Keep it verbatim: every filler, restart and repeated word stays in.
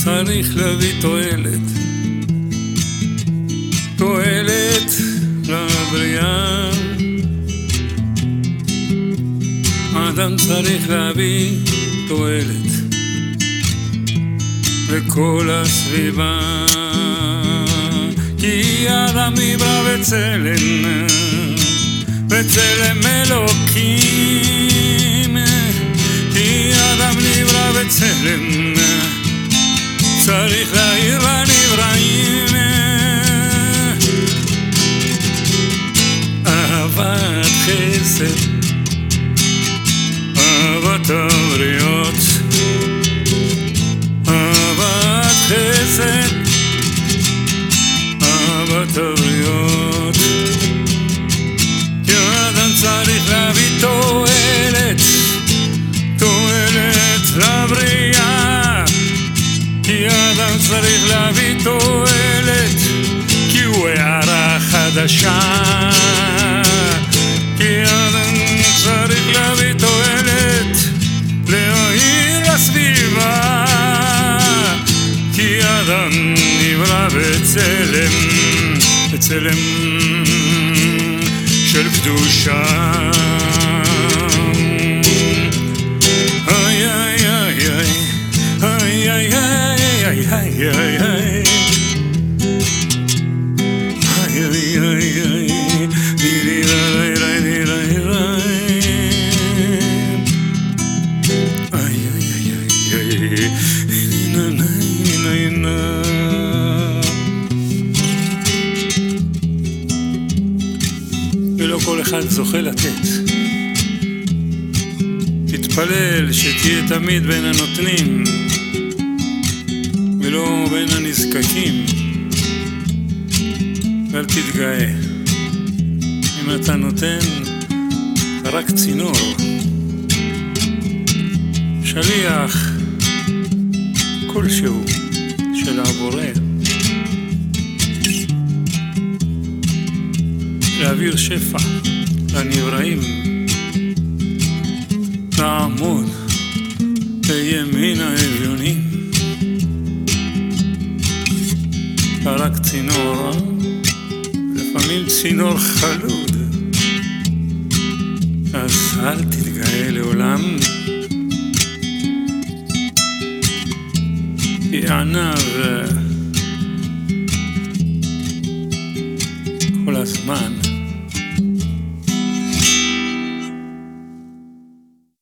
צריך להביא תועלת, תועלת לבריאה. האדם צריך להביא תועלת לכל הסביבה, כי האדם נברא בצלם, בצלם אלוקים. כי האדם נברא בצלם, צריך להעיר לנבראים. אהבת חסד, אהבת הבריות, אהבת חסד, אהבת הבריות. כי האדם צריך להביא תועלת, תועלת לבריאה. כי האדם צריך להביא תועלת, כי הוא הערה חדשה. כי האדם צריך להביא תועלת, להועיל לסביבה. כי האדם נברא בצלם, בצלם של קדושה. איי איי איי איי איי איי איי איי איי ולא כל אחד זוכה לתת. תתפלל שתהיה תמיד בין הנותנים ולא בין הנזקקים, ואל תתגאה. אם אתה נותן, אתה רק צינור, שליח כלשהו של הבורא, להעביר שפע לנבראים, לעמוד בימין העליונים. אתה רק צינור, לפעמים צינור חלוד, אז אל תתגאה לעולם. כי ענב כל הזמן